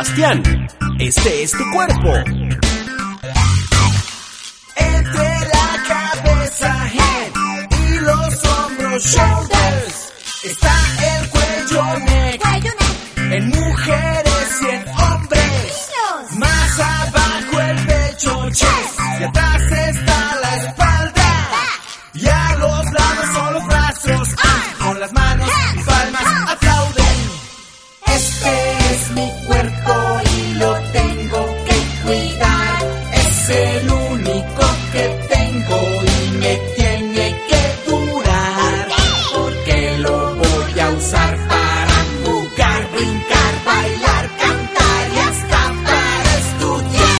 Sebastián, este es tu cuerpo. Entre la cabeza, head, y los hombros, shoulders, está el cuello, neck, en mujeres y en hombres. Más abajo el pecho, chest, y atrás está la espalda. Y a los lados son los brazos, con las manos